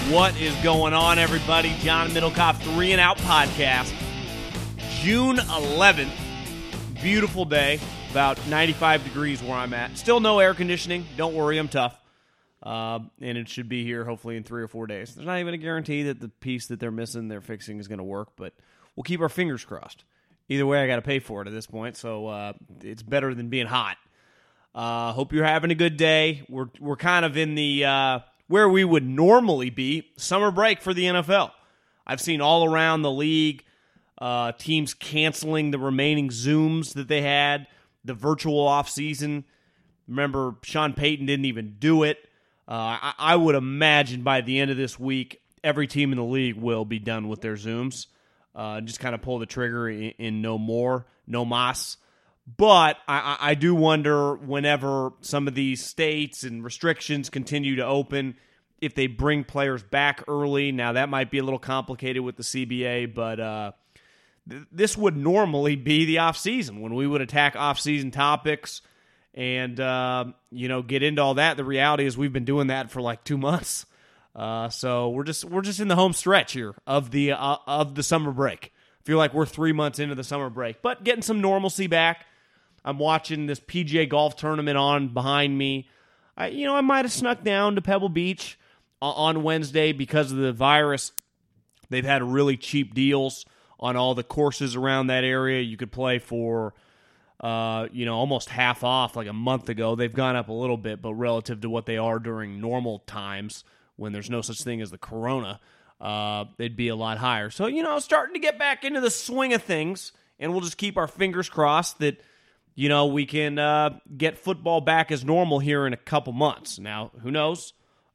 What is going on, everybody? John Middlecoff, 3 and Out podcast. June 11th, beautiful day, about 95 degrees where I'm at. Still no air conditioning. Don't worry, I'm tough. And it should be here hopefully in 3 or 4 days. There's not even a guarantee that the piece that they're missing, they're fixing, is going to work, but we'll keep our fingers crossed. Either way, I got to pay for it at this point, so it's better than being hot. Hope you're having a good day. We're kind of in the where we would normally be, summer break for the NFL. I've seen all around the league teams canceling the remaining Zooms that they had, the virtual offseason. Remember, Sean Payton didn't even do it. I would imagine by the end of this week, every team in the league will be done with their Zooms. Just kind of pull the trigger in no more, no mas. But I do wonder whenever some of these states and restrictions continue to open, if they bring players back early. Now, that might be a little complicated with the CBA, but this would normally be the offseason when we would attack offseason topics and get into all that. The reality is we've been doing that for like 2 months. So we're just in the home stretch here of the summer break. I feel like we're 3 months into the summer break, but getting some normalcy back. I'm watching this PGA golf tournament on behind me. I might have snuck down to Pebble Beach on Wednesday because of the virus. They've had really cheap deals on all the courses around that area. You could play for almost half off like a month ago. They've gone up a little bit, but relative to what they are during normal times when there's no such thing as the corona, they'd be a lot higher. So, starting to get back into the swing of things, and we'll just keep our fingers crossed that we can get football back as normal here in a couple months. Now, who knows?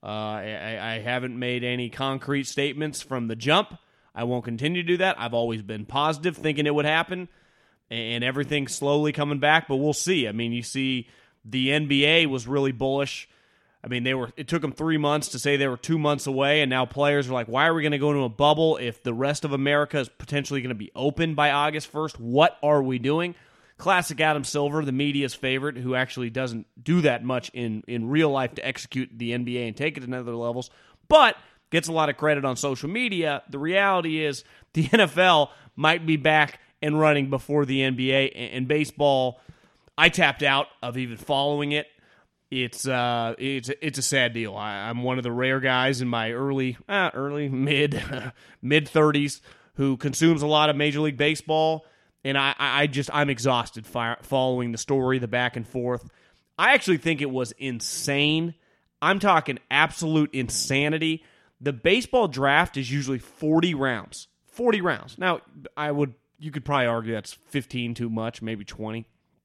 I haven't made any concrete statements from the jump. I won't continue to do that. I've always been positive, thinking it would happen, and everything's slowly coming back, but we'll see. I mean, you see the NBA was really bullish. I mean, it took them 3 months to say they were 2 months away, and now players are like, why are we going to go into a bubble if the rest of America is potentially going to be open by August 1st? What are we doing? Classic Adam Silver, the media's favorite, who actually doesn't do that much in real life to execute the NBA and take it to other levels, but gets a lot of credit on social media. The reality is the NFL might be back and running before the NBA and baseball. I tapped out of even following it. It's a sad deal. I'm one of the rare guys in my early mid 30s who consumes a lot of Major League Baseball. And I'm exhausted following the story, the back and forth. I actually think it was insane. I'm talking absolute insanity. The baseball draft is usually 40 rounds. 40 rounds. Now, you could probably argue that's 15 too much, maybe 20.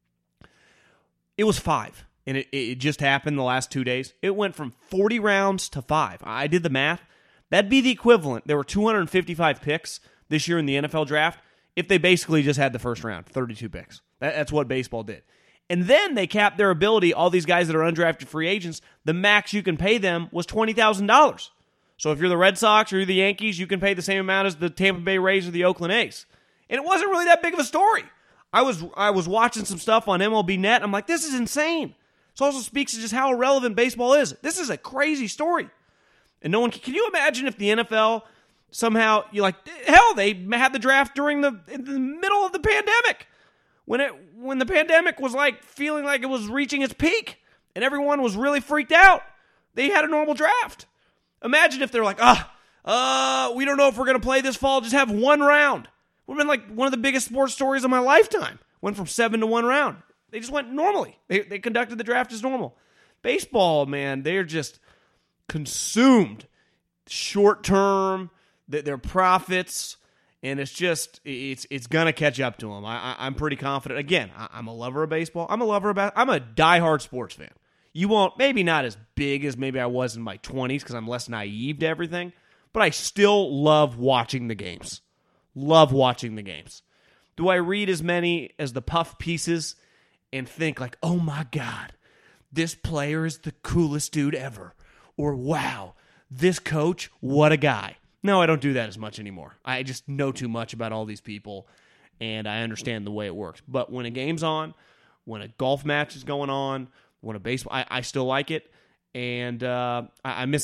It was 5, and it just happened the last 2 days. It went from 40 rounds to 5. I did the math. That'd be the equivalent. There were 255 picks this year in the NFL draft. If they basically just had the first round, 32 picks. That's what baseball did. And then they capped their ability, all these guys that are undrafted free agents, the max you can pay them was $20,000. So if you're the Red Sox or you're the Yankees, you can pay the same amount as the Tampa Bay Rays or the Oakland A's. And it wasn't really that big of a story. I was watching some stuff on MLB Net. I'm like, this is insane. This also speaks to just how irrelevant baseball is. This is a crazy story. And no one can you imagine if the NFL somehow, they had the draft in the middle of the pandemic, when the pandemic was like feeling like it was reaching its peak, and everyone was really freaked out. They had a normal draft. Imagine if they're like, we don't know if we're going to play this fall. Just have one round. Would have been like one of the biggest sports stories of my lifetime. Went from 7 to 1 round. They just went normally. They conducted the draft as normal. Baseball, man, they're just consumed short term. Their profits, and it's going to catch up to them. I'm pretty confident. Again, I'm a lover of baseball. I'm a diehard sports fan. You won't, maybe not as big as maybe I was in my 20s because I'm less naive to everything, but I still love watching the games. Love watching the games. Do I read as many as the puff pieces and think like, oh my God, this player is the coolest dude ever? Or wow, this coach, what a guy. No, I don't do that as much anymore. I just know too much about all these people, and I understand the way it works. But when a game's on, when a golf match is going on, when a baseball, I still like it, and I miss it.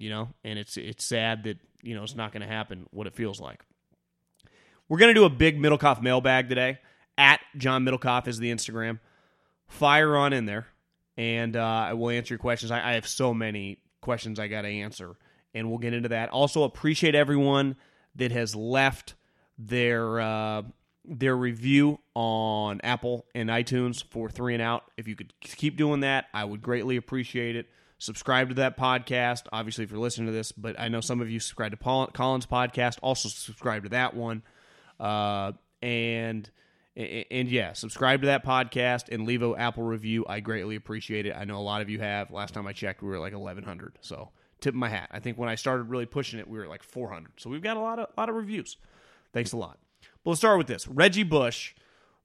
and it's sad that, it's not going to happen what it feels like. We're going to do a big Middlecoff mailbag today. At John Middlecoff is the Instagram. Fire on in there, and I will answer your questions. I have so many questions I got to answer, and we'll get into that. Also, appreciate everyone that has left their review on Apple and iTunes for 3 and Out. If you could keep doing that, I would greatly appreciate it. Subscribe to that podcast, obviously, if you're listening to this, but I know some of you subscribe to Colin's podcast. Also subscribe to that one. And yeah, subscribe to that podcast and leave an Apple review. I greatly appreciate it. I know a lot of you have. Last time I checked, we were at like 1,100. So tip of my hat. I think when I started really pushing it, we were at like 400. So we've got a lot of reviews. Thanks a lot. But let's start with this. Reggie Bush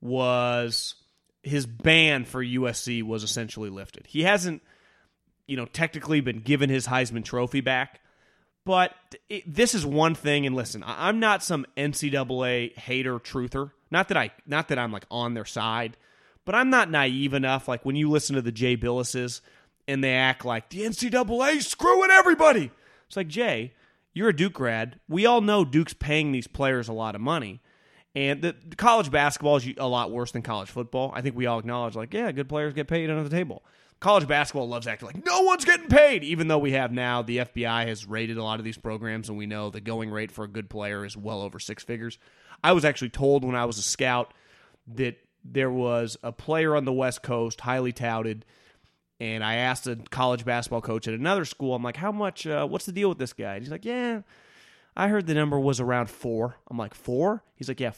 his ban for USC was essentially lifted. He hasn't, technically been given his Heisman Trophy back. But this is one thing, and listen, I'm not some NCAA hater truther. Not that I'm like on their side, but I'm not naive enough. Like when you listen to the Jay Billises and they act like the NCAA screwing everybody. It's like, Jay, you're a Duke grad. We all know Duke's paying these players a lot of money, and the college basketball is a lot worse than college football. I think we all acknowledge, like, yeah, good players get paid under the table. College basketball loves acting like no one's getting paid, even though we have now the FBI has rated a lot of these programs, and we know the going rate for a good player is well over 6 figures. I was actually told when I was a scout that there was a player on the West Coast, highly touted, and I asked a college basketball coach at another school, I'm like, how much, what's the deal with this guy? And he's like, yeah, I heard the number was around 4. I'm like, 4? He's like, yeah,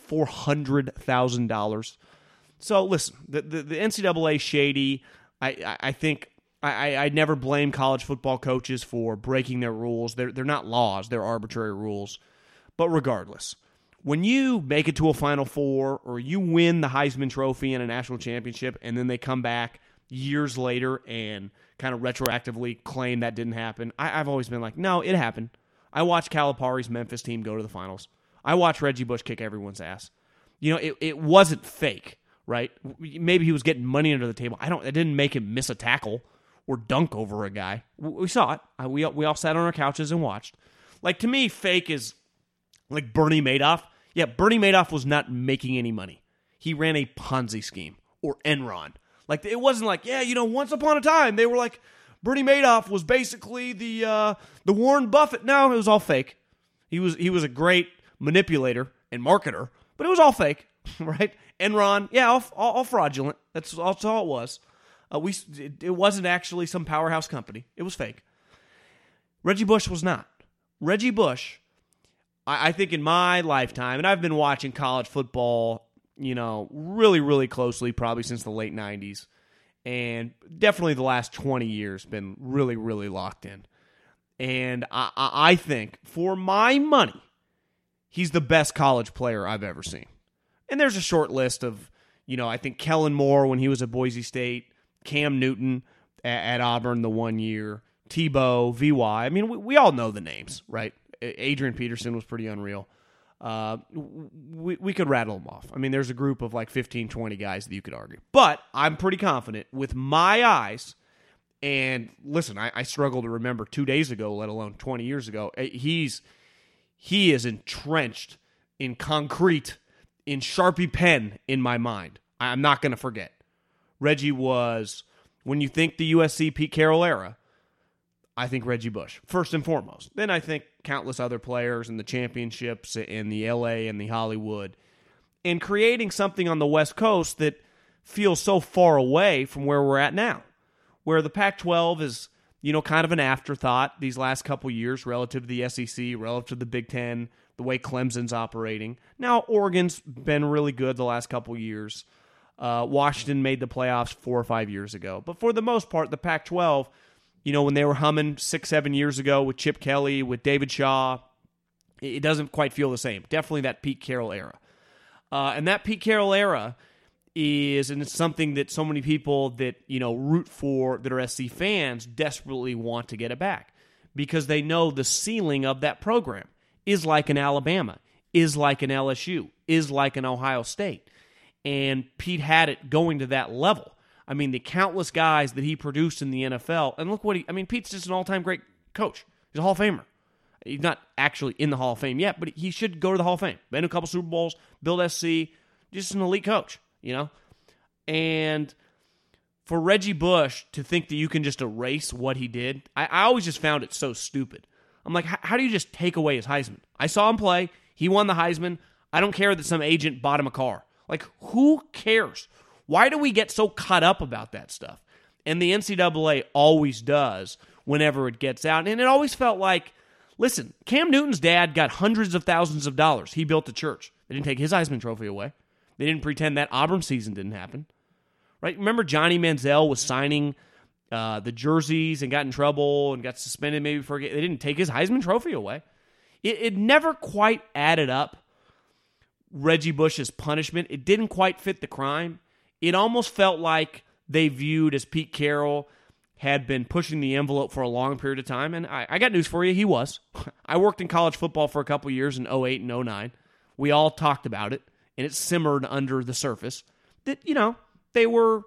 $400,000. So listen, the NCAA shady. I think I never blame college football coaches for breaking their rules. They're not laws. They're arbitrary rules. But regardless, when you make it to a Final Four or you win the Heisman Trophy in a national championship and then they come back years later and kind of retroactively claim that didn't happen, I've always been like, no, it happened. I watched Calipari's Memphis team go to the finals. I watched Reggie Bush kick everyone's ass. It wasn't fake. Right? Maybe he was getting money under the table. It didn't make him miss a tackle or dunk over a guy. We saw it. We all sat on our couches and watched. Like, to me, fake is like Bernie Madoff. Yeah, Bernie Madoff was not making any money. He ran a Ponzi scheme or Enron. Like, it wasn't like, once upon a time, they were like, Bernie Madoff was basically the Warren Buffett. No, it was all fake. He was a great manipulator and marketer, but it was all fake, right? Enron, yeah, all fraudulent. That's all it was. It wasn't actually some powerhouse company. It was fake. Reggie Bush was not. Reggie Bush, I think in my lifetime, and I've been watching college football, really, really closely, probably since the late 90s, and definitely the last 20 years, been really, really locked in. And I think, for my money, he's the best college player I've ever seen. And there's a short list of, I think Kellen Moore when he was at Boise State, Cam Newton at Auburn the 1 year, Tebow, VY. I mean, we all know the names, right? Adrian Peterson was pretty unreal. We could rattle them off. I mean, there's a group of like 15, 20 guys that you could argue. But I'm pretty confident with my eyes, and listen, I struggle to remember 2 days ago, let alone 20 years ago. He is entrenched in concrete, in Sharpie pen in my mind. I'm not going to forget. Reggie was, when you think the USC Pete Carroll era, I think Reggie Bush, first and foremost. Then I think countless other players and the championships in the LA and the Hollywood, and creating something on the West Coast that feels so far away from where we're at now, where the Pac-12 is, kind of an afterthought these last couple years relative to the SEC, relative to the Big Ten, the way Clemson's operating. Now, Oregon's been really good the last couple years. Washington made the playoffs 4 or 5 years ago. But for the most part, the Pac-12, when they were humming 6-7 years ago with Chip Kelly, with David Shaw, it doesn't quite feel the same. Definitely that Pete Carroll era. And that Pete Carroll era is, and it's something that so many people that, root for, that are SC fans, desperately want to get it back. Because they know the ceiling of that program is like an Alabama, is like an LSU, is like an Ohio State. And Pete had it going to that level. The countless guys that he produced in the NFL, and look Pete's just an all-time great coach. He's a Hall of Famer. He's not actually in the Hall of Fame yet, but he should go to the Hall of Fame. Been to a couple Super Bowls, build SC, just an elite coach, And for Reggie Bush to think that you can just erase what he did, I always just found it so stupid. I'm like, how do you just take away his Heisman? I saw him play. He won the Heisman. I don't care that some agent bought him a car. Like, who cares? Why do we get so caught up about that stuff? And the NCAA always does whenever it gets out. And it always felt like, listen, Cam Newton's dad got hundreds of thousands of dollars. He built a church. They didn't take his Heisman Trophy away. They didn't pretend that Auburn season didn't happen. Right? Remember Johnny Manziel was signing the jerseys and got in trouble and got suspended maybe for they didn't take his Heisman Trophy away. It never quite added up, Reggie Bush's punishment. It didn't quite fit the crime. It almost felt like they viewed as Pete Carroll had been pushing the envelope for a long period of time, and I got news for you, he was. I worked in college football for a couple years in 08 and 09. We all talked about it, and it simmered under the surface that, they were,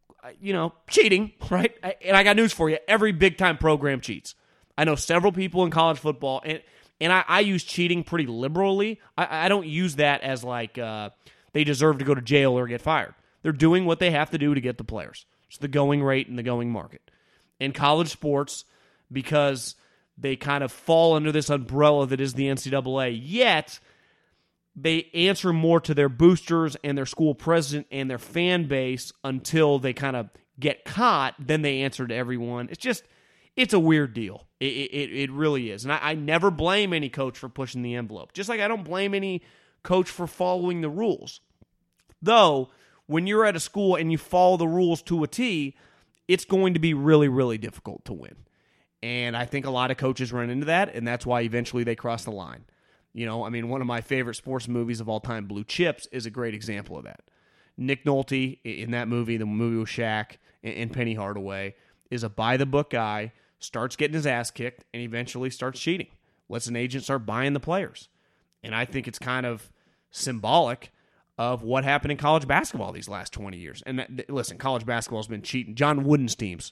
cheating, right? And I got news for you, every big-time program cheats. I know several people in college football, and I use cheating pretty liberally. I don't use that as like they deserve to go to jail or get fired. They're doing what they have to do to get the players. It's the going rate and the going market. In college sports, because they kind of fall under this umbrella that is the NCAA, yet they answer more to their boosters and their school president and their fan base until they kind of get caught, then they answer to everyone. It's a weird deal. It really is. And I never blame any coach for pushing the envelope, just like I don't blame any coach for following the rules. Though, when you're at a school and you follow the rules to a T, it's going to be really, really difficult to win. And I think a lot of coaches run into that, and that's why eventually they cross the line. One of my favorite sports movies of all time, Blue Chips, is a great example of that. Nick Nolte, in that movie, the movie with Shaq and Penny Hardaway, is a by-the-book guy, starts getting his ass kicked, and eventually starts cheating. Lets an agent start buying the players. And I think it's kind of symbolic of what happened in college basketball these last 20 years. And listen, college basketball has been cheating. John Wooden's teams,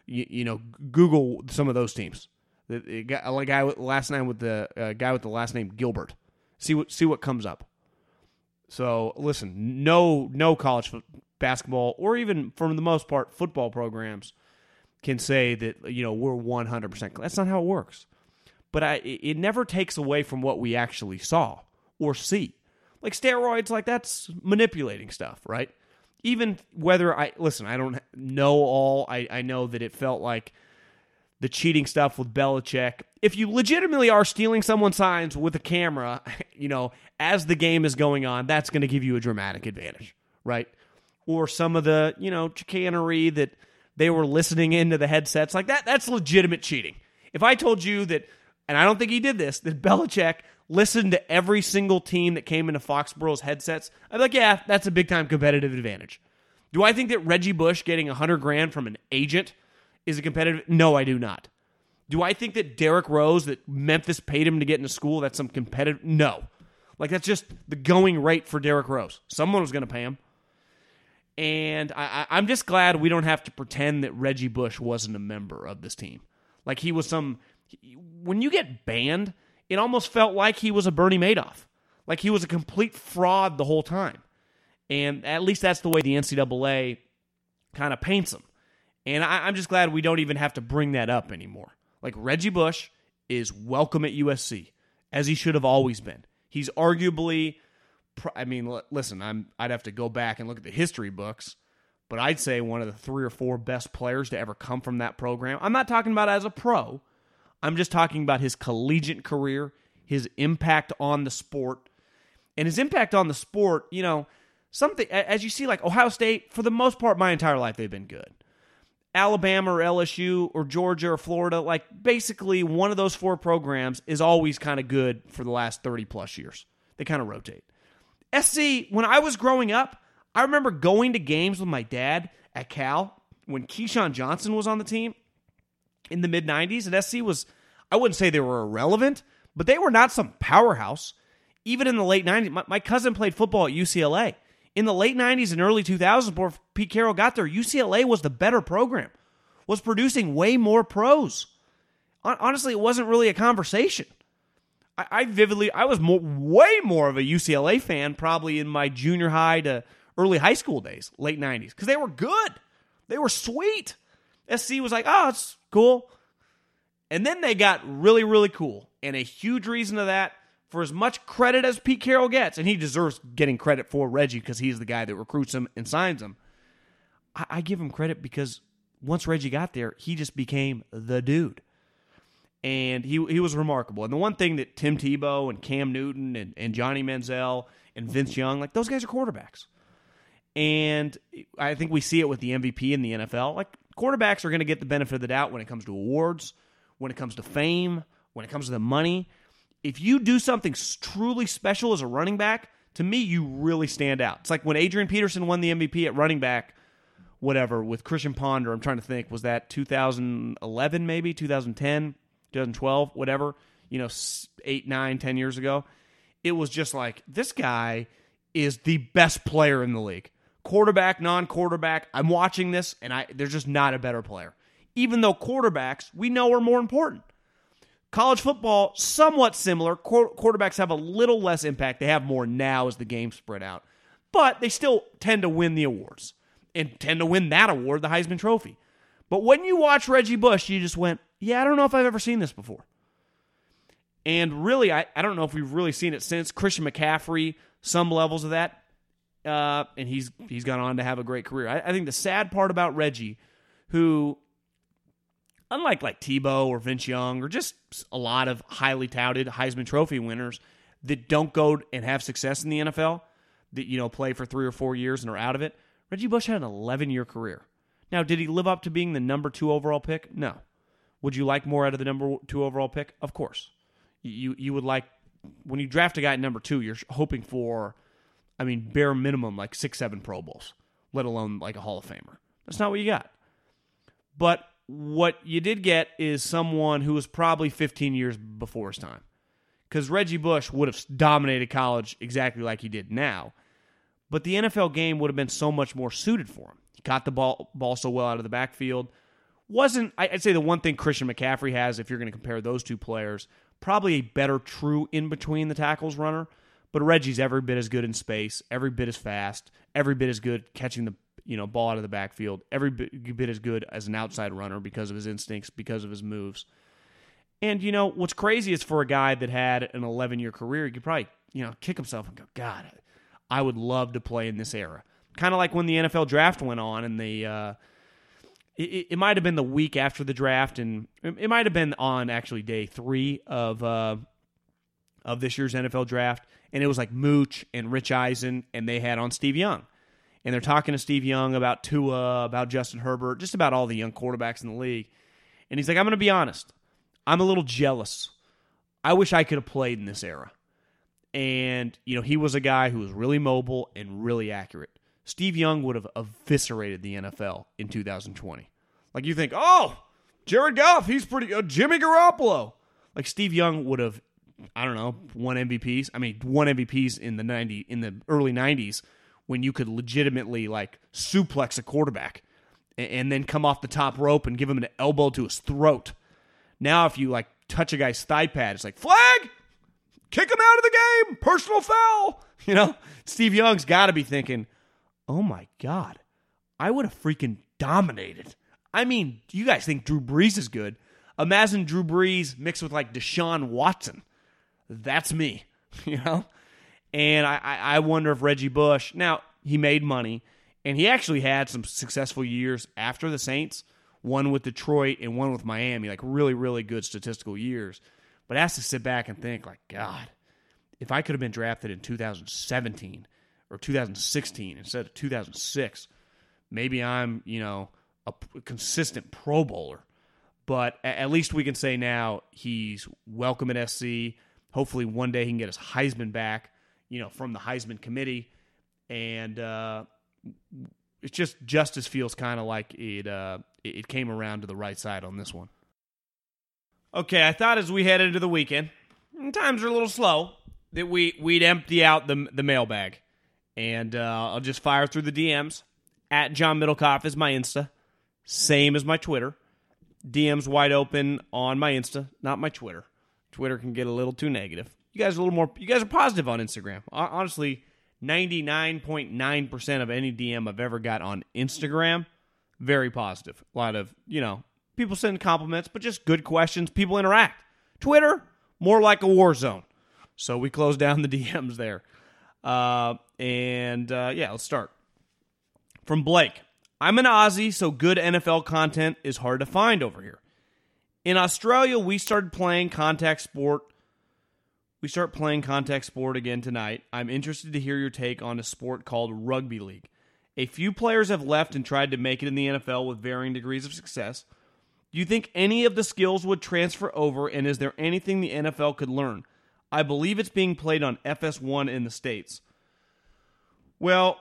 Google some of those teams. The guy with the last name Gilbert. See what comes up. So listen, no college basketball or even for the most part football programs can say that we're 100%. That's not how it works. But it never takes away from what we actually saw or see. Like steroids, like that's manipulating stuff, right? Even whether I don't know all. I know that it felt like the cheating stuff with Belichick. If you legitimately are stealing someone's signs with a camera, as the game is going on, that's going to give you a dramatic advantage, right? Or some of the, chicanery that they were listening into the headsets, like that's legitimate cheating. If I told you that, and I don't think he did this, that Belichick listened to every single team that came into Foxborough's headsets, I'd be like, yeah, that's a big-time competitive advantage. Do I think that Reggie Bush getting $100,000 from an agent is a competitive? No, I do not. Do I think that Derrick Rose, that Memphis paid him to get into school, that's some competitive? No. Like, that's just the going rate for Derrick Rose. Someone was going to pay him. And I'm just glad we don't have to pretend that Reggie Bush wasn't a member of this team. Like, he was when you get banned, it almost felt like he was a Bernie Madoff. Like he was a complete fraud the whole time. And at least that's the way the NCAA kind of paints him. And I'm just glad we don't even have to bring that up anymore. Like Reggie Bush is welcome at USC, as he should have always been. He's arguably, listen, I'd have to go back and look at the history books, but I'd say one of the 3 or 4 best players to ever come from that program. I'm not talking about as a pro. I'm just talking about his collegiate career, his impact on the sport. And his impact on the sport, something, as you see, like Ohio State, for the most part, my entire life, they've been good. Alabama or LSU or Georgia or Florida, like basically one of those 4 programs is always kind of good for the last 30-plus years. They kind of rotate. SC, when I was growing up, I remember going to games with my dad at Cal when Keyshawn Johnson was on the team in the mid-'90s, and SC was, I wouldn't say they were irrelevant, but they were not some powerhouse. Even in the late 90s, my cousin played football at UCLA. In the late 90s and early 2000s, before Pete Carroll got there, UCLA was the better program, was producing way more pros honestly, it wasn't really a conversation. I was way more of a UCLA fan probably in my junior high to early high school days, late 90s, because they were good. They were sweet. SC was like, oh, it's cool. And then they got really, really cool. And a huge reason of that, for as much credit as Pete Carroll gets, and he deserves getting credit for Reggie because he's the guy that recruits him and signs him, I give him credit because once Reggie got there, he just became the dude. And he was remarkable. And the one thing that Tim Tebow and Cam Newton and Johnny Manziel and Vince Young, like, those guys are quarterbacks. And I think we see it with the MVP in the NFL. Like, quarterbacks are going to get the benefit of the doubt when it comes to awards, when it comes to fame, when it comes to the money. If you do something truly special as a running back, to me, you really stand out. It's like when Adrian Peterson won the MVP at running back, whatever, with Christian Ponder. I'm trying to think, was that 2011 maybe, 2010, 2012, whatever, 8, 9, 10 years ago. It was just like, this guy is the best player in the league. Quarterback, non-quarterback, I'm watching this, and there's just not a better player. Even though quarterbacks, we know, are more important. College football, somewhat similar. Quarterbacks have a little less impact. They have more now as the game spread out. But they still tend to win the awards and tend to win that award, the Heisman Trophy. But when you watch Reggie Bush, you just went, yeah, I don't know if I've ever seen this before. And really, I don't know if we've really seen it since. Christian McCaffrey, some levels of that. And he's gone on to have a great career. I think the sad part about Reggie, who, unlike like Tebow or Vince Young or just a lot of highly touted Heisman Trophy winners that don't go and have success in the NFL, that play for 3 or 4 years and are out of it, Reggie Bush had an 11-year career. Now, did he live up to being the number 2 overall pick? No. Would you like more out of the number 2 overall pick? Of course. You would like, when you draft a guy at number 2, you're hoping for, bare minimum, like 6, 7 Pro Bowls, let alone like a Hall of Famer. That's not what you got. But what you did get is someone who was probably 15 years before his time. Because Reggie Bush would have dominated college exactly like he did now. But the NFL game would have been so much more suited for him. He got the ball so well out of the backfield. I'd say the one thing Christian McCaffrey has, if you're going to compare those two players, probably a better true in-between the tackles runner. But Reggie's every bit as good in space, every bit as fast, every bit as good catching the ball out of the backfield, every bit as good as an outside runner because of his instincts, because of his moves. And, what's crazy is for a guy that had an 11-year career, he could probably, kick himself and go, God, I would love to play in this era. Kind of like when the NFL draft went on and it might have been the week after the draft, and it might have been on actually day 3 of this year's NFL draft, and it was like Mooch and Rich Eisen, and they had on Steve Young. And they're talking to Steve Young about Tua, about Justin Herbert, just about all the young quarterbacks in the league. And he's like, I'm going to be honest. I'm a little jealous. I wish I could have played in this era. And, he was a guy who was really mobile and really accurate. Steve Young would have eviscerated the NFL in 2020. Like, you think, oh, Jared Goff, he's pretty good. Jimmy Garoppolo. Like, Steve Young would have, won MVPs. Won MVPs in the early 90s when you could legitimately, suplex a quarterback and then come off the top rope and give him an elbow to his throat. Now, if you, touch a guy's thigh pad, it's like, flag! Kick him out of the game! Personal foul! Steve Young's got to be thinking, oh my God, I would have freaking dominated. You guys think Drew Brees is good. Imagine Drew Brees mixed with Deshaun Watson. That's me, And I wonder if Reggie Bush, now he made money, and he actually had some successful years after the Saints, one with Detroit and one with Miami, really, really good statistical years. But has to sit back and think, God, if I could have been drafted in 2017 or 2016 instead of 2006, maybe I'm, a consistent Pro Bowler. But at least we can say now he's welcome at SC. Hopefully one day he can get his Heisman back, from the Heisman committee. And it's just justice feels kind of like it came around to the right side on this one. Okay, I thought as we head into the weekend, times are a little slow, that we'd empty out the mailbag. And I'll just fire through the DMs. At John Middlecoff is my Insta. Same as my Twitter. DMs wide open on my Insta, not my Twitter. Twitter can get a little too negative. You guys are positive on Instagram. Honestly, 99.9% of any DM I've ever got on Instagram, very positive. A lot of, people send compliments, but just good questions. People interact. Twitter, more like a war zone. So we close down the DMs there. Let's start. From Blake. I'm an Aussie, so good NFL content is hard to find over here. In Australia, we started playing contact sport. We start playing contact sport again tonight. I'm interested to hear your take on a sport called rugby league. A few players have left and tried to make it in the NFL with varying degrees of success. Do you think any of the skills would transfer over, and is there anything the NFL could learn? I believe it's being played on FS1 in the States. Well,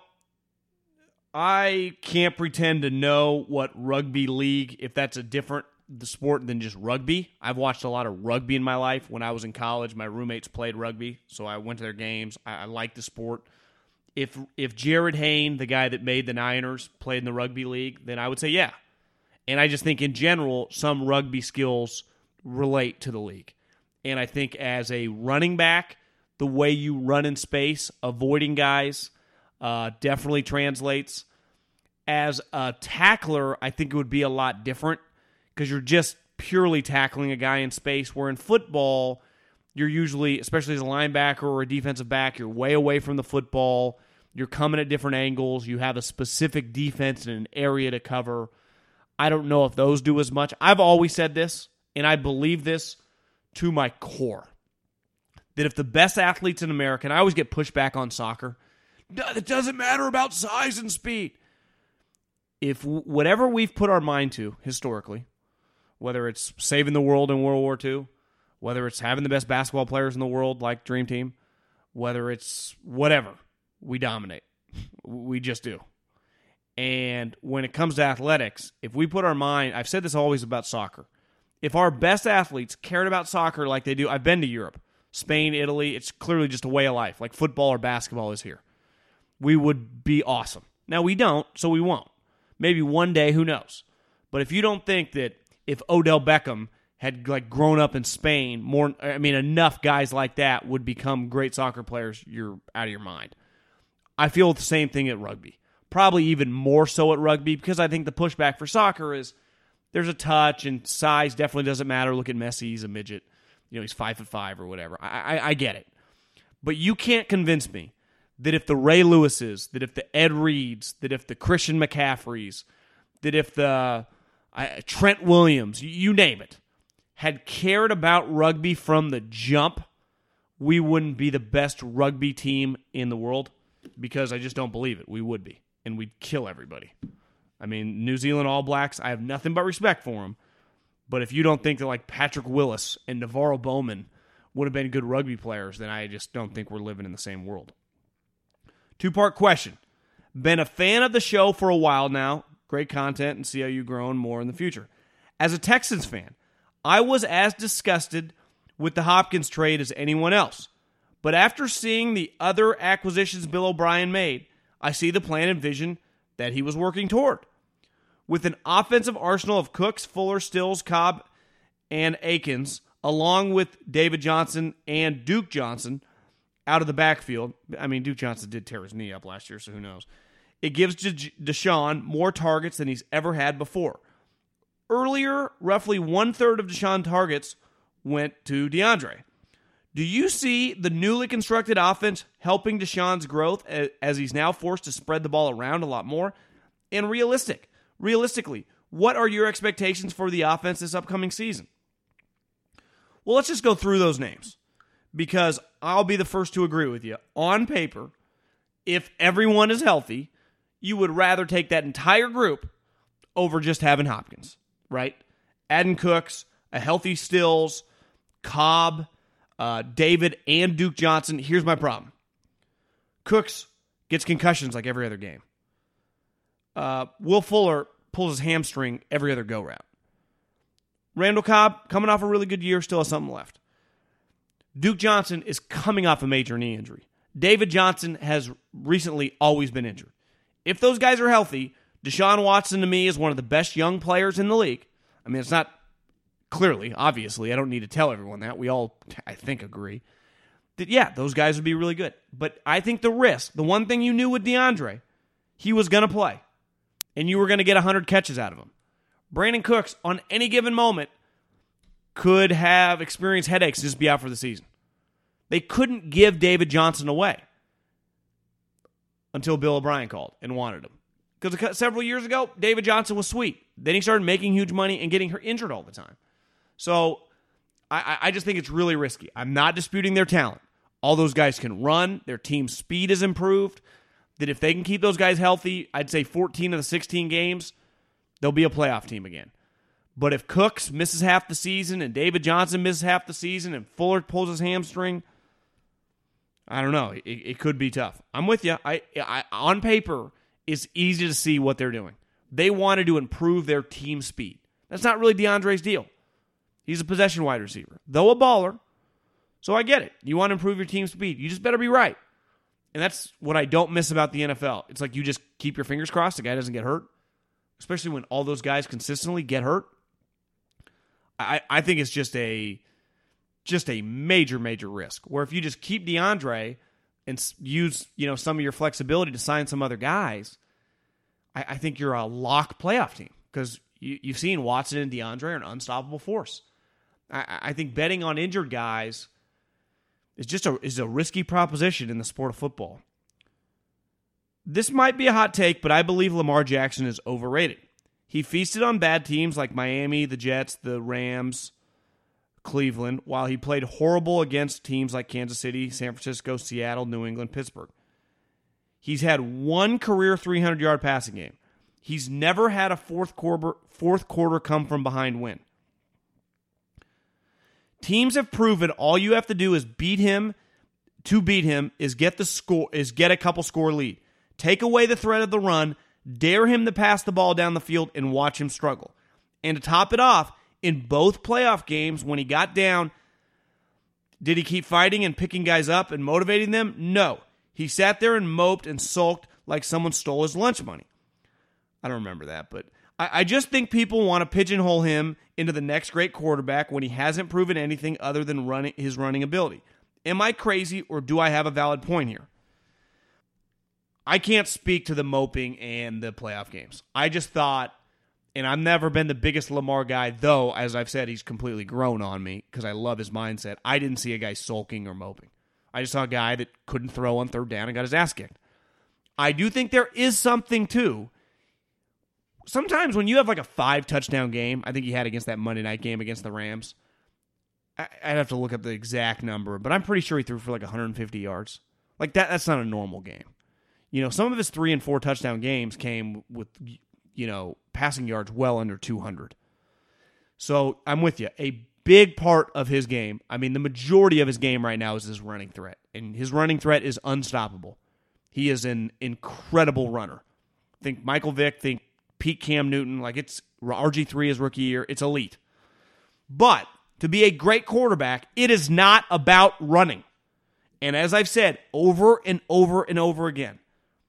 I can't pretend to know what rugby league, if that's a different sport than just rugby. I've watched a lot of rugby in my life. When I was in college, my roommates played rugby, so I went to their games. I like the sport. If Jared Hayne, the guy that made the Niners, played in the rugby league, then I would say yeah. And I just think in general, some rugby skills relate to the league. And I think as a running back, the way you run in space, avoiding guys, definitely translates. As a tackler, I think it would be a lot different because you're just purely tackling a guy in space, where in football, you're usually, especially as a linebacker or a defensive back, you're way away from the football. You're coming at different angles. You have a specific defense and an area to cover. I don't know if those do as much. I've always said this, and I believe this to my core, that if the best athletes in America, and I always get pushed back on soccer, it doesn't matter about size and speed. If whatever we've put our mind to historically, whether it's saving the world in World War II, whether it's having the best basketball players in the world like Dream Team, whether it's whatever, we dominate. We just do. And when it comes to athletics, if we put our mind, I've said this always about soccer, if our best athletes cared about soccer like they do, I've been to Europe, Spain, Italy, it's clearly just a way of life, like football or basketball is here. We would be awesome. Now we don't, so we won't. Maybe one day, who knows? But if you don't think that if Odell Beckham had grown up in Spain, enough guys like that would become great soccer players, you're out of your mind. I feel the same thing at rugby. Probably even more so at rugby, because I think the pushback for soccer is there's a touch and size definitely doesn't matter. Look at Messi, he's a midget. He's 5'5" or whatever. I get it. But you can't convince me that if the Ray Lewises, that if the Ed Reeds, that if the Christian McCaffreys, that if the Trent Williams, you name it, had cared about rugby from the jump, we wouldn't be the best rugby team in the world, because I just don't believe it. We would be, and we'd kill everybody. New Zealand All Blacks, I have nothing but respect for them, but if you don't think that Patrick Willis and Navarro Bowman would have been good rugby players, then I just don't think we're living in the same world. Two-part question. Been a fan of the show for a while now. Great content, and see how you've grown more in the future. As a Texans fan, I was as disgusted with the Hopkins trade as anyone else. But after seeing the other acquisitions Bill O'Brien made, I see the plan and vision that he was working toward. With an offensive arsenal of Cooks, Fuller, Stills, Cobb, and Akins, along with David Johnson and Duke Johnson out of the backfield. Duke Johnson did tear his knee up last year, so who knows. It gives Deshaun more targets than he's ever had before. Earlier, roughly one-third of Deshaun's targets went to DeAndre. Do you see the newly constructed offense helping Deshaun's growth as he's now forced to spread the ball around a lot more? And realistically, what are your expectations for the offense this upcoming season? Well, let's just go through those names, because I'll be the first to agree with you. On paper, if everyone is healthy, you would rather take that entire group over just having Hopkins, right? Adding Cooks, a healthy Stills, Cobb, David, and Duke Johnson. Here's my problem. Cooks gets concussions like every other game. Will Fuller pulls his hamstring every other go-round. Randall Cobb, coming off a really good year, still has something left. Duke Johnson is coming off a major knee injury. David Johnson has recently always been injured. If those guys are healthy, Deshaun Watson to me is one of the best young players in the league. It's not clearly, obviously, I don't need to tell everyone that. We all, I think, agree that, yeah, those guys would be really good. But I think the risk, the one thing you knew with DeAndre, he was going to play, and you were going to get 100 catches out of him. Brandon Cooks, on any given moment, could have experienced headaches and just be out for the season. They couldn't give David Johnson away until Bill O'Brien called and wanted him. Because several years ago, David Johnson was sweet. Then he started making huge money and getting injured all the time. So I just think it's really risky. I'm not disputing their talent. All those guys can run. Their team speed is improved. That if they can keep those guys healthy, I'd say 14 of the 16 games, they'll be a playoff team again. But if Cooks misses half the season and David Johnson misses half the season and Fuller pulls his hamstring, I don't know. It could be tough. I'm with you. I on paper, it's easy to see what they're doing. They wanted to improve their team speed. That's not really DeAndre's deal. He's a possession wide receiver, though a baller. So I get it. You want to improve your team speed. You just better be right. And that's what I don't miss about the NFL. It's like you just keep your fingers crossed the guy doesn't get hurt, especially when all those guys consistently get hurt. I think it's just a major, major risk. Where if you just keep DeAndre and use some of your flexibility to sign some other guys, I think you're a lock playoff team because you've seen Watson and DeAndre are an unstoppable force. I think betting on injured guys is a risky proposition in the sport of football. This might be a hot take, but I believe Lamar Jackson is overrated. He feasted on bad teams like Miami, the Jets, the Rams, Cleveland, while he played horrible against teams like Kansas City, San Francisco, Seattle, New England, Pittsburgh. He's had one career 300-yard passing game. He's never had a fourth quarter come from behind win. Teams have proven all you have to do is beat him is get a couple score lead. Take away the threat of the run, dare him to pass the ball down the field, and watch him struggle. And to top it off, in both playoff games, when he got down, did he keep fighting and picking guys up and motivating them? No. He sat there and moped and sulked like someone stole his lunch money. I don't remember that, but I just think people want to pigeonhole him into the next great quarterback when he hasn't proven anything other than his running ability. Am I crazy, or do I have a valid point here? I can't speak to the moping and the playoff games. I just thought, and I've never been the biggest Lamar guy, though, as I've said, he's completely grown on me because I love his mindset. I didn't see a guy sulking or moping. I just saw a guy that couldn't throw on third down and got his ass kicked. I do think there is something, too. Sometimes when you have like a 5-touchdown game, I think he had against that Monday night game against the Rams. I'd have to look up the exact number, but I'm pretty sure he threw for like 150 yards. Like that's not a normal game. Some of his 3 and 4 touchdown games came with, passing yards well under 200. So I'm with you. A big part of his game, the majority of his game right now is his running threat. And his running threat is unstoppable. He is an incredible runner. Think Michael Vick, think Pete Cam Newton, like it's RG3 his rookie year. It's elite. But to be a great quarterback, it is not about running. And as I've said over and over and over again,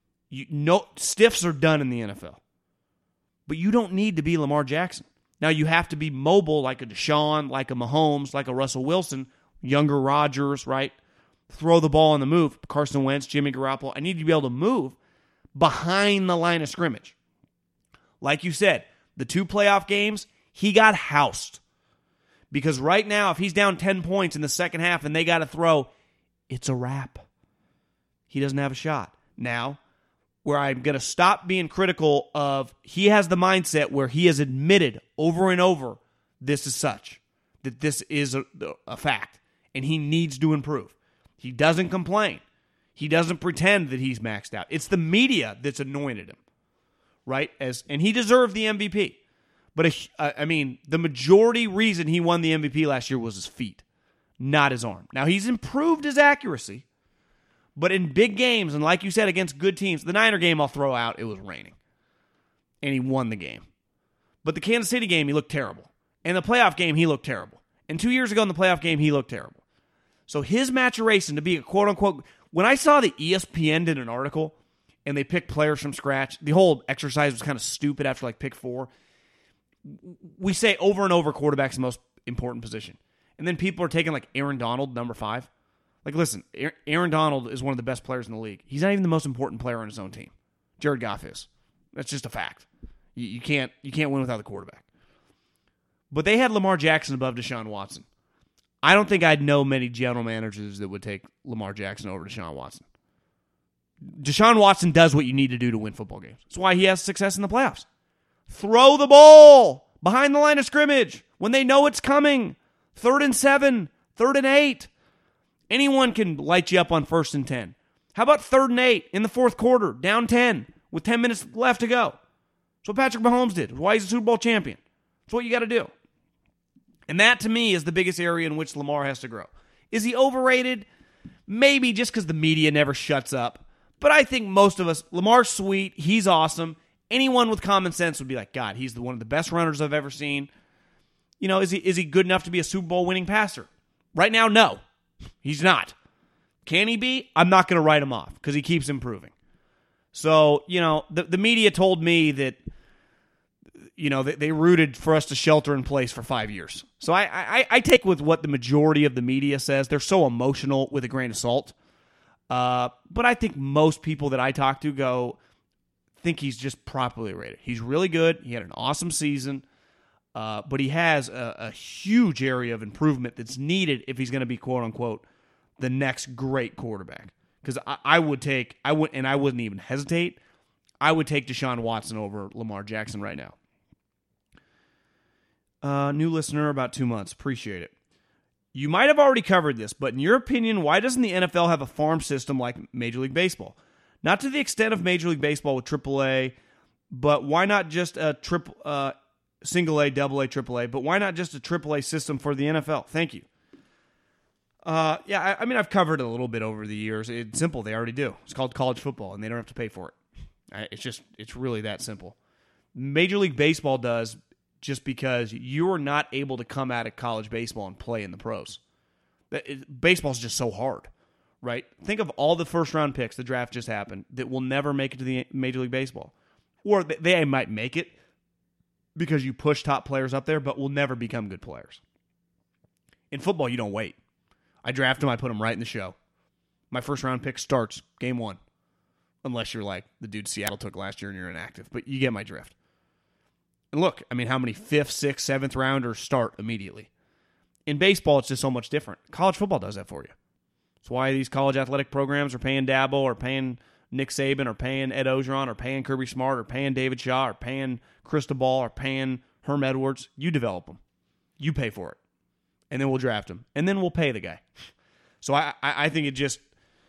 stiffs are done in the NFL. But you don't need to be Lamar Jackson. Now you have to be mobile like a Deshaun, like a Mahomes, like a Russell Wilson, younger Rodgers, right? Throw the ball on the move. Carson Wentz, Jimmy Garoppolo. I need to be able to move behind the line of scrimmage. Like you said, the 2 playoff games, he got housed. Because right now, if he's down 10 points in the second half and they got to throw, it's a wrap. He doesn't have a shot. Now, where I'm going to stop being critical of, he has the mindset where he has admitted over and over, this is such, that this is a fact, and he needs to improve. He doesn't complain. He doesn't pretend that he's maxed out. It's the media that's anointed him. Right? And he deserved the MVP. But, the majority reason he won the MVP last year was his feet, not his arm. Now, he's improved his accuracy, but in big games, and like you said, against good teams, the Niner game I'll throw out, it was raining. And he won the game. But the Kansas City game, he looked terrible. And the playoff game, he looked terrible. And 2 years ago in the playoff game, he looked terrible. So his maturation to be a quote-unquote... When I saw the ESPN did an article... and they picked players from scratch. The whole exercise was kind of stupid after like pick 4. we say over and over quarterback's the most important position. And then people are taking like Aaron Donald, number 5. Like, listen, Aaron Donald is one of the best players in the league. He's not even the most important player on his own team. Jared Goff is. That's just a fact. You can't win without the quarterback. But they had Lamar Jackson above Deshaun Watson. I don't think I'd know many general managers that would take Lamar Jackson over Deshaun Watson. Deshaun Watson does what you need to do to win football games. That's why he has success in the playoffs. Throw the ball behind the line of scrimmage when they know it's coming. 3rd and 7, 3rd and 8. Anyone can light you up on 1st and 10. How about 3rd and 8 in the 4th quarter, down 10, with 10 minutes left to go? That's what Patrick Mahomes did. That's why he's a Super Bowl champion. That's what you got to do. And that, to me, is the biggest area in which Lamar has to grow. Is he overrated? Maybe just because the media never shuts up. But I think most of us, Lamar's sweet. He's awesome. Anyone with common sense would be like, God, he's one of the best runners I've ever seen. You know, is he good enough to be a Super Bowl winning passer? Right now, no. He's not. Can he be? I'm not going to write him off because he keeps improving. So, you know, the media told me that, you know, they rooted for us to shelter in place for 5 years. So I take with what the majority of the media says. They're so emotional with a grain of salt. But I think most people that I talk to think he's just properly rated. He's really good. He had an awesome season. But he has a huge area of improvement that's needed if he's going to be, quote unquote, the next great quarterback. Because I wouldn't even hesitate. I would take Deshaun Watson over Lamar Jackson right now. New listener, about 2 months. Appreciate it. You might have already covered this, but in your opinion, why doesn't the NFL have a farm system like Major League Baseball? Not to the extent of Major League Baseball with AAA, but why not just a single A, double A, triple A, but why not just a AAA system for the NFL? Thank you. I mean, I've covered it a little bit over the years. It's simple. They already do. It's called college football, and they don't have to pay for it. It's really that simple. Major League Baseball does just because you are not able to come out of college baseball and play in the pros. Baseball's just so hard, right? Think of all the first-round picks, the draft just happened, that will never make it to the Major League Baseball. Or they might make it because you push top players up there, but will never become good players. In football, you don't wait. I draft them, I put them right in the show. My first-round pick starts game 1. Unless you're like the dude Seattle took last year and you're inactive. But you get my drift. And look, I mean, how many 5th, 6th, 7th rounders start immediately? In baseball, it's just so much different. College football does that for you. That's why these college athletic programs are paying Dabo or paying Nick Saban or paying Ed Ogeron or paying Kirby Smart or paying David Shaw or paying Cristobal or paying Herm Edwards. You develop them. You pay for it. And then we'll draft him. And then we'll pay the guy. So I think it just...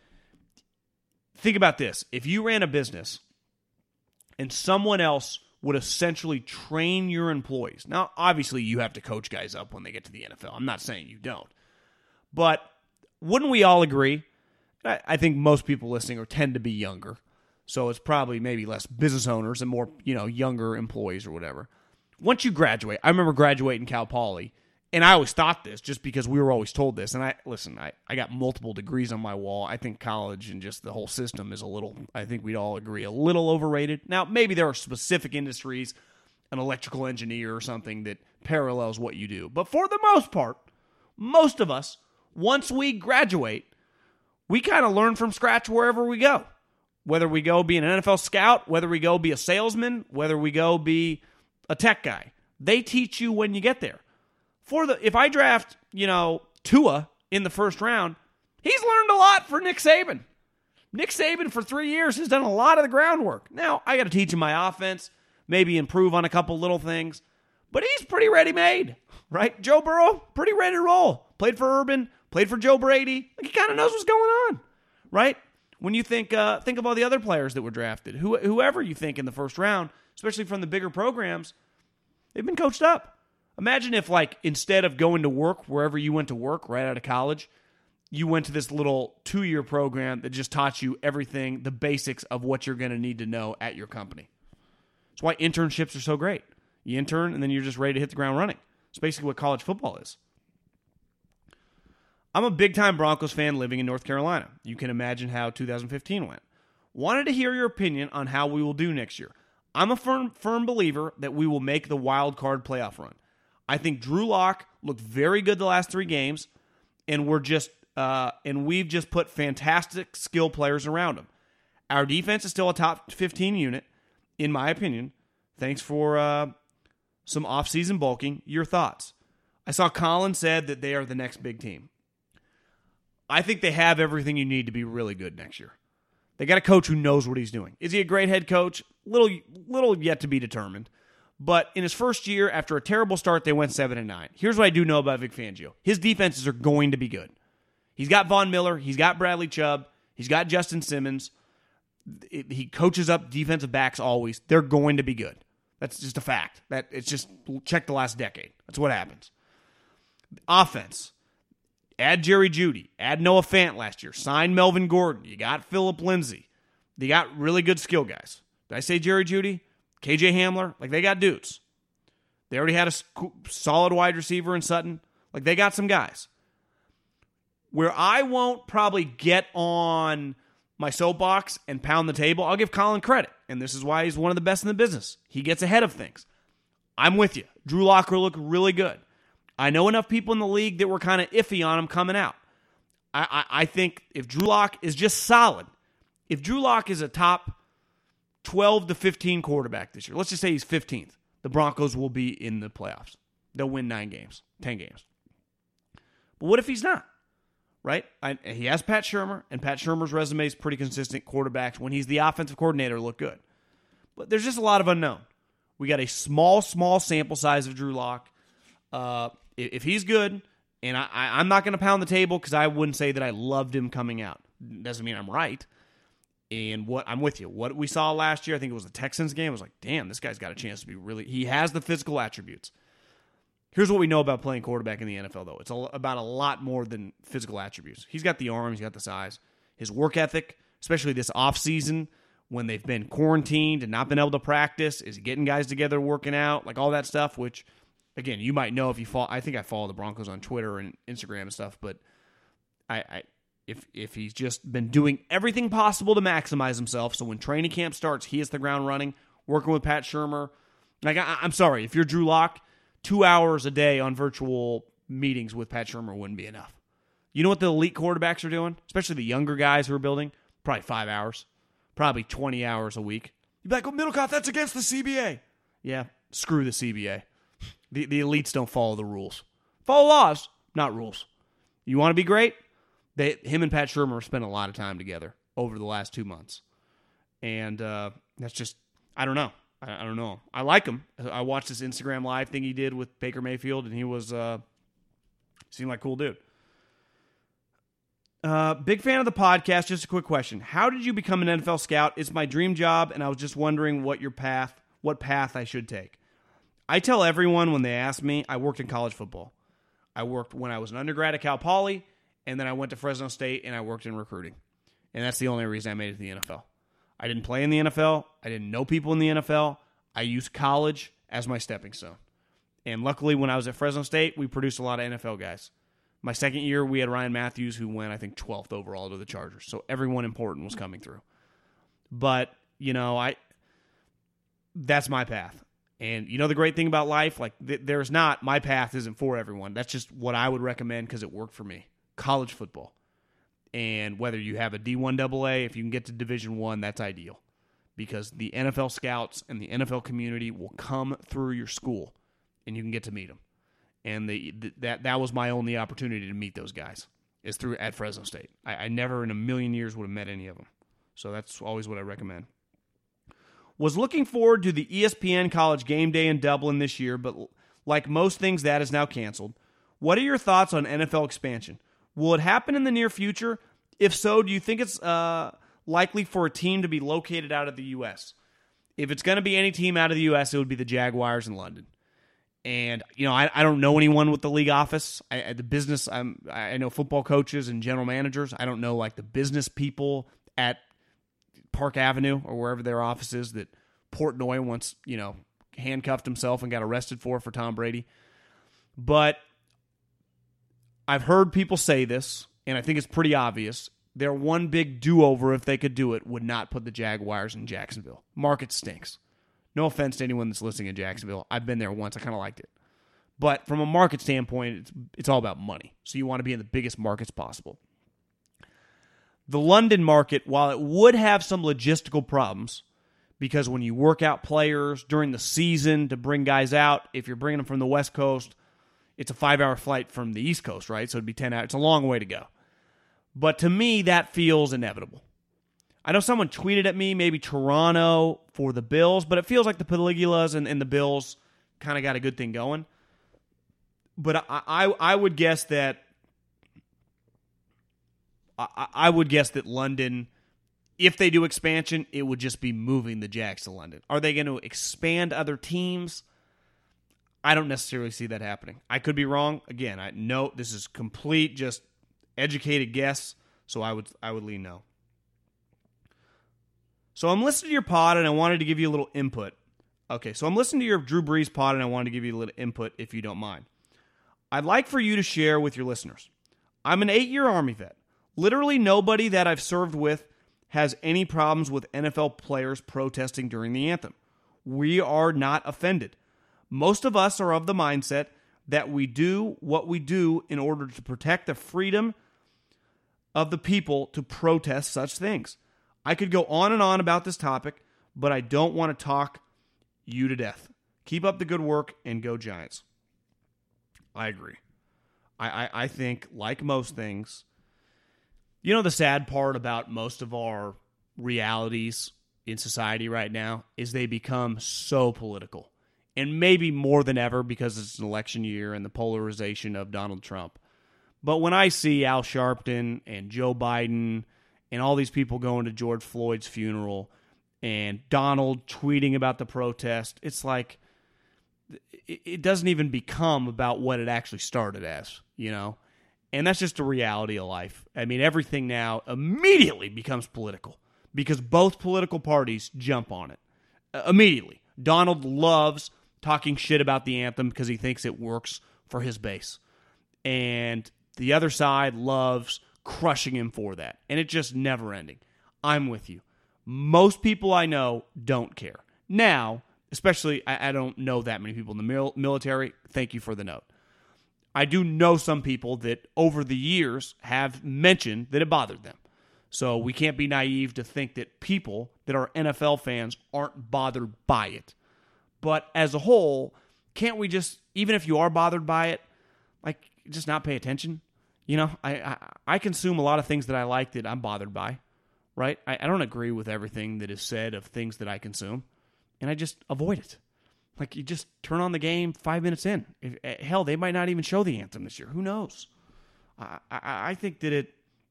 Think about this. If you ran a business and someone else would essentially train your employees. Now, obviously, you have to coach guys up when they get to the NFL. I'm not saying you don't. But wouldn't we all agree? I think most people listening tend to be younger. So it's probably maybe less business owners and more, younger employees or whatever. Once you graduate, I remember graduating Cal Poly, and I always thought this just because we were always told this. And I got multiple degrees on my wall. I think college and just the whole system is I think we'd all agree, a little overrated. Now, maybe there are specific industries, an electrical engineer or something that parallels what you do. But for the most part, most of us, once we graduate, we kind of learn from scratch wherever we go. Whether we go be an NFL scout, whether we go be a salesman, whether we go be a tech guy. They teach you when you get there. If I draft, Tua in the first round, he's learned a lot for Nick Saban. Nick Saban for 3 years has done a lot of the groundwork. Now, I got to teach him my offense, maybe improve on a couple little things, but he's pretty ready-made, right? Joe Burrow, pretty ready to roll. Played for Urban, played for Joe Brady. He kind of knows what's going on, right? When you think of all the other players that were drafted, whoever you think in the first round, especially from the bigger programs, they've been coached up. Imagine if, instead of going to work wherever you went to work right out of college, you went to this little 2-year program that just taught you everything, the basics of what you're going to need to know at your company. That's why internships are so great. You intern, and then you're just ready to hit the ground running. It's basically what college football is. I'm a big-time Broncos fan living in North Carolina. You can imagine how 2015 went. Wanted to hear your opinion on how we will do next year. I'm a firm believer that we will make the wild card playoff run. I think Drew Lock looked very good the last 3 games, and we've just put fantastic skill players around him. Our defense is still a top 15 unit, in my opinion. Thanks for some offseason bulking. Your thoughts? I saw Colin said that they are the next big team. I think they have everything you need to be really good next year. They got a coach who knows what he's doing. Is he a great head coach? Little yet to be determined. But in his first year, after a terrible start, they went 7-9. Here's what I do know about Vic Fangio. His defenses are going to be good. He's got Von Miller. He's got Bradley Chubb. He's got Justin Simmons. He coaches up defensive backs always. They're going to be good. That's just a fact. It's just check the last decade. That's what happens. Offense. Add Jerry Jeudy. Add Noah Fant last year. Sign Melvin Gordon. You got Phillip Lindsay. They got really good skill guys. Did I say Jerry Jeudy? KJ Hamler? Like, they got dudes. They already had a solid wide receiver in Sutton. Like, they got some guys. Where I won't probably get on my soapbox and pound the table, I'll give Colin credit. And this is why he's one of the best in the business. He gets ahead of things. I'm with you. Drew Lock will look really good. I know enough people in the league that were kind of iffy on him coming out. I think if Drew Lock is just solid, if Drew Lock is a top 12 to 15 quarterback this year, let's just say he's 15th, the Broncos will be in the playoffs. They'll win 9 games, 10 games. But what if he's not? Right? He has Pat Shurmur, and Pat Shurmur's resume is pretty consistent. Quarterbacks, when he's the offensive coordinator, look good. But there's just a lot of unknown. We got a small sample size of Drew Lock. If he's good, and I'm not going to pound the table because I wouldn't say that I loved him coming out. Doesn't mean I'm right. And I'm with you. What we saw last year, I think it was the Texans game, I was like, damn, this guy's got a chance to be really... He has the physical attributes. Here's what we know about playing quarterback in the NFL, though. It's about a lot more than physical attributes. He's got the arm. He's got the size. His work ethic, especially this offseason when they've been quarantined and not been able to practice. Is he getting guys together, working out, like all that stuff, which, again, you might know if you follow. I think I follow the Broncos on Twitter and Instagram and stuff, but if he's just been doing everything possible to maximize himself, so when training camp starts, he hits the ground running, working with Pat Shurmur. Like, I'm sorry, if you're Drew Lock, 2 hours a day on virtual meetings with Pat Shurmur wouldn't be enough. You know what the elite quarterbacks are doing? Especially the younger guys who are building? Probably 5 hours. Probably 20 hours a week. You'd be like, well, Middlecoff, that's against the CBA. Yeah, screw the CBA. The elites don't follow the rules. Follow laws, not rules. You want to be great? Him and Pat Shurmur spent a lot of time together over the last 2 months. And that's just, I don't know. I don't know. I like him. I watched this Instagram Live thing he did with Baker Mayfield, and he was seemed like a cool dude. Big fan of the podcast. Just a quick question. How did you become an NFL scout? It's my dream job, and I was just wondering what path I should take. I tell everyone when they ask me, I worked in college football. I worked when I was an undergrad at Cal Poly, and then I went to Fresno State, and I worked in recruiting. And that's the only reason I made it to the NFL. I didn't play in the NFL. I didn't know people in the NFL. I used college as my stepping stone. And luckily, when I was at Fresno State, we produced a lot of NFL guys. My second year, we had Ryan Matthews, who went, I think, 12th overall to the Chargers. So everyone important was coming through. But, that's my path. And the great thing about life, like, there's not, my path isn't for everyone. That's just what I would recommend because it worked for me. College football. And whether you have a D1 AA, if you can get to Division I, that's ideal. Because the NFL scouts and the NFL community will come through your school, and you can get to meet them. And that was my only opportunity to meet those guys, is through at Fresno State. I never in a million years would have met any of them. So that's always what I recommend. Was looking forward to the ESPN College Game Day in Dublin this year, but like most things, that is now canceled. What are your thoughts on NFL expansion? Will it happen in the near future? If so, do you think it's likely for a team to be located out of the U.S.? If it's going to be any team out of the U.S., it would be the Jaguars in London. And, I don't know anyone with the league office. I know football coaches and general managers. I don't know, like, the business people at Park Avenue or wherever their office is that Portnoy once, handcuffed himself and got arrested for Tom Brady. But I've heard people say this, and I think it's pretty obvious. Their one big do-over, if they could do it, would not put the Jaguars in Jacksonville. Market stinks. No offense to anyone that's listening in Jacksonville. I've been there once. I kind of liked it. But from a market standpoint, it's all about money. So you want to be in the biggest markets possible. The London market, while it would have some logistical problems, because when you work out players during the season to bring guys out, if you're bringing them from the West Coast, it's a 5-hour flight from the East Coast, right? So it'd be 10 hours. It's a long way to go. But to me, that feels inevitable. I know someone tweeted at me, maybe Toronto for the Bills, but it feels like the Peligulas and the Bills kind of got a good thing going. But I would guess that I would guess that London, if they do expansion, it would just be moving the Jags to London. Are they going to expand other teams? I don't necessarily see that happening. I could be wrong. Again, I know this is complete, just educated guess, so I would lean no. So I'm listening to your pod, and I wanted to give you a little input. Okay, so I'm listening to your Drew Brees pod, and I wanted to give you a little input, if you don't mind. I'd like for you to share with your listeners. I'm an 8-year Army vet. Literally nobody that I've served with has any problems with NFL players protesting during the anthem. We are not offended. Most of us are of the mindset that we do what we do in order to protect the freedom of the people to protest such things. I could go on and on about this topic, but I don't want to talk you to death. Keep up the good work and go Giants. I agree. I think, like most things, you know, the sad part about most of our realities in society right now is they become so political. And maybe more than ever because it's an election year and the polarization of Donald Trump. But when I see Al Sharpton and Joe Biden and all these people going to George Floyd's funeral and Donald tweeting about the protest, it's like it doesn't even become about what it actually started as, you know? And that's just a reality of life. I mean, everything now immediately becomes political because both political parties jump on it. Immediately. Donald loves talking shit about the anthem because he thinks it works for his base. And the other side loves crushing him for that. And it's just never ending. I'm with you. Most people I know don't care. Now, especially, I don't know that many people in the military. Thank you for the note. I do know some people that over the years have mentioned that it bothered them. So we can't be naive to think that people that are NFL fans aren't bothered by it. But as a whole, can't we just, even if you are bothered by it, like just not pay attention? You know, I consume a lot of things that I like that I'm bothered by, right? I don't agree with everything that is said of things that I consume, and I just avoid it. Like, you just turn on the game 5 minutes in. Hell, they might not even show the anthem this year. Who knows? I think that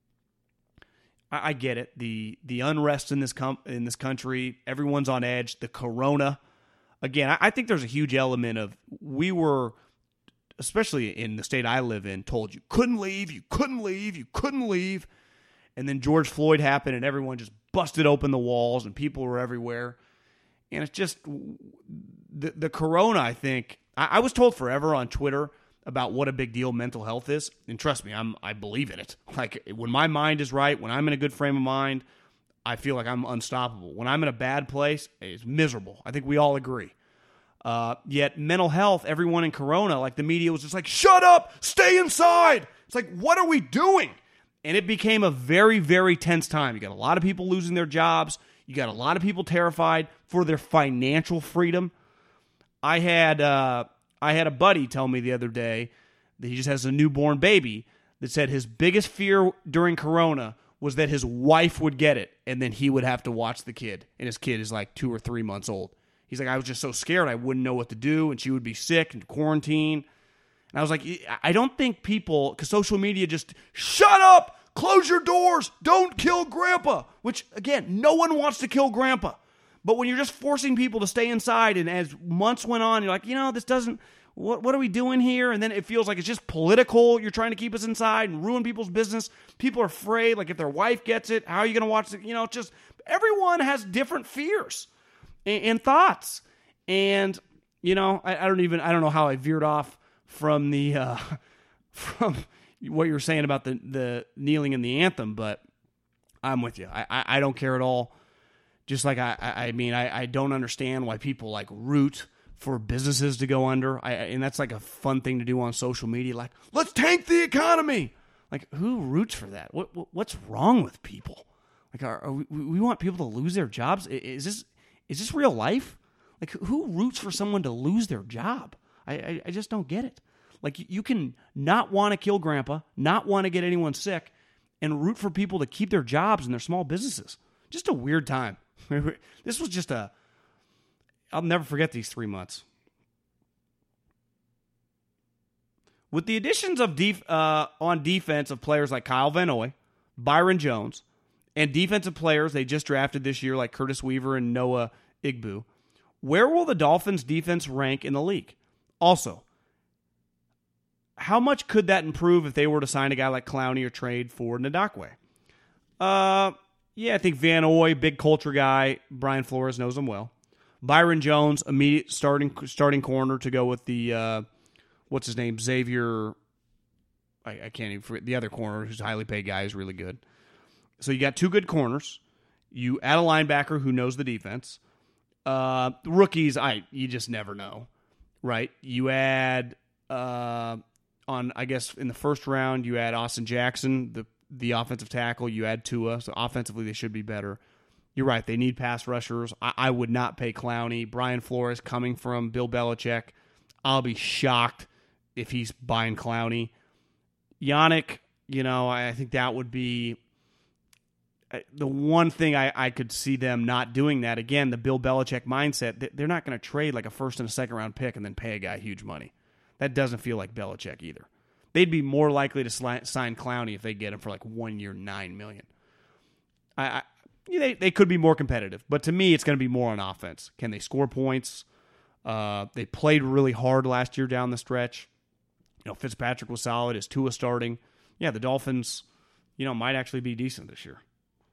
I get it. The unrest in this country, everyone's on edge. The corona. Again, I think there's a huge element of we were, especially in the state I live in, told you couldn't leave, you couldn't leave, you couldn't leave. And then George Floyd happened and everyone just busted open the walls and people were everywhere. And it's just the corona, I think. I was told forever on Twitter about what a big deal mental health is. And trust me, I believe in it. Like, when my mind is right, when I'm in a good frame of mind, I feel like I'm unstoppable. When I'm in a bad place, it's miserable. I think we all agree. Yet mental health, everyone in corona, like the media was just like, shut up, stay inside. It's like, what are we doing? And it became a very, very tense time. You got a lot of people losing their jobs. You got a lot of people terrified for their financial freedom. I had a buddy tell me the other day that he just has a newborn baby that said his biggest fear during Corona was that his wife would get it and then he would have to watch the kid. And his kid is like 2 or 3 months old. He's like, I was just so scared I wouldn't know what to do and she would be sick and quarantine. And I was like, I don't think people, because social media just, shut up, close your doors, don't kill grandpa. Which, again, no one wants to kill grandpa. But when you're just forcing people to stay inside and as months went on, you're like, this doesn't, what are we doing here? And then it feels like it's just political. You're trying to keep us inside and ruin people's business. People are afraid, like if their wife gets it, how are you going to watch it? It's just, everyone has different fears and thoughts. And, I don't know how I veered off from the, from what you were saying about the kneeling in the anthem, but I'm with you. I don't care at all. Just like I don't understand why people like root for businesses to go under. And that's like a fun thing to do on social media. Like, let's tank the economy. Like, who roots for that? What's wrong with people? Like, we want people to lose their jobs? Is this real life? Like, who roots for someone to lose their job? I just don't get it. Like, you can not want to kill grandpa, not want to get anyone sick, and root for people to keep their jobs and their small businesses. Just a weird time. This was just I'll never forget these 3 months. With the additions of on defense of players like Kyle Van Noy, Byron Jones, and defensive players they just drafted this year like Curtis Weaver and Noah Igbu, where will the Dolphins' defense rank in the league? Also, how much could that improve if they were to sign a guy like Clowney or trade for Ndakwe? Yeah, I think Van Noy, big culture guy. Brian Flores knows him well. Byron Jones, immediate starting corner to go with the what's his name, Xavier. I can't even forget the other corner, who's a highly paid guy, is really good. So you got two good corners. You add a linebacker who knows the defense. Rookies, you just never know, right? You add I guess in the first round you add Austin Jackson, the offensive tackle. You add Tua, so offensively they should be better. You're right, they need pass rushers. I would not pay Clowney. Brian Flores coming from Bill Belichick. I'll be shocked if he's buying Clowney. Yannick, I think that would be the one thing I could see them not doing that. Again, the Bill Belichick mindset, they're not going to trade like a first and a second round pick and then pay a guy huge money. That doesn't feel like Belichick either. They'd be more likely to sign Clowney if they get him for like 1 year, $9 million. They could be more competitive, but to me, it's going to be more on offense. Can they score points? They played really hard last year down the stretch. Fitzpatrick was solid. Is Tua starting? Yeah, the Dolphins, might actually be decent this year.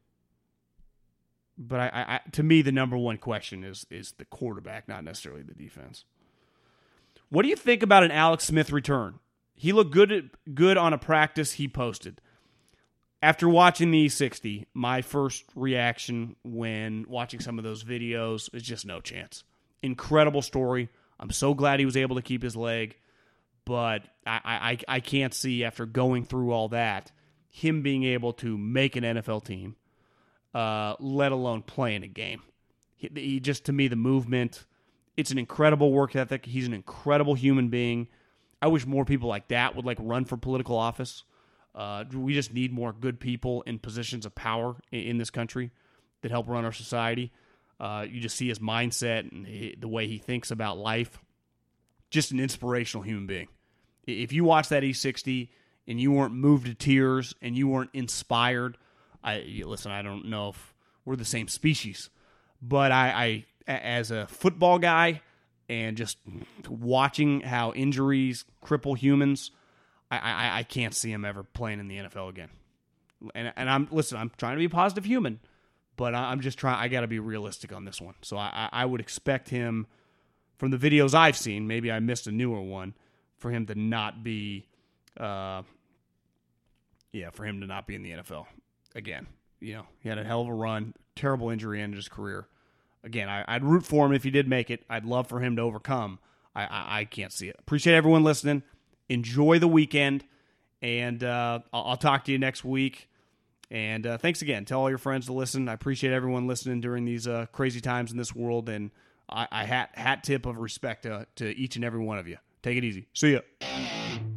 But to me, the number one question is the quarterback, not necessarily the defense. What do you think about an Alex Smith return? He looked good on a practice he posted. After watching the E60, my first reaction when watching some of those videos is just no chance. Incredible story. I'm so glad he was able to keep his leg, but I can't see, after going through all that, him being able to make an NFL team, let alone play in a game. He just, to me, the movement, it's an incredible work ethic. He's an incredible human being. I wish more people like that would run for political office. We just need more good people in positions of power in this country that help run our society. You just see his mindset and the way he thinks about life. Just an inspirational human being. If you watch that E60 and you weren't moved to tears and you weren't inspired, listen, I don't know if we're the same species, but I as a football guy and just watching how injuries cripple humans, I can't see him ever playing in the NFL again. And I'm trying to be a positive human, but I'm just trying. I got to be realistic on this one. So I would expect him, from the videos I've seen, maybe I missed a newer one, for him to not be, for him to not be in the NFL again. He had a hell of a run, terrible injury ended his career. Again, I'd root for him if he did make it. I'd love for him to overcome. I can't see it. Appreciate everyone listening. Enjoy the weekend, and I'll talk to you next week. And thanks again. Tell all your friends to listen. I appreciate everyone listening during these crazy times in this world, and I hat tip of respect to each and every one of you. Take it easy. See ya.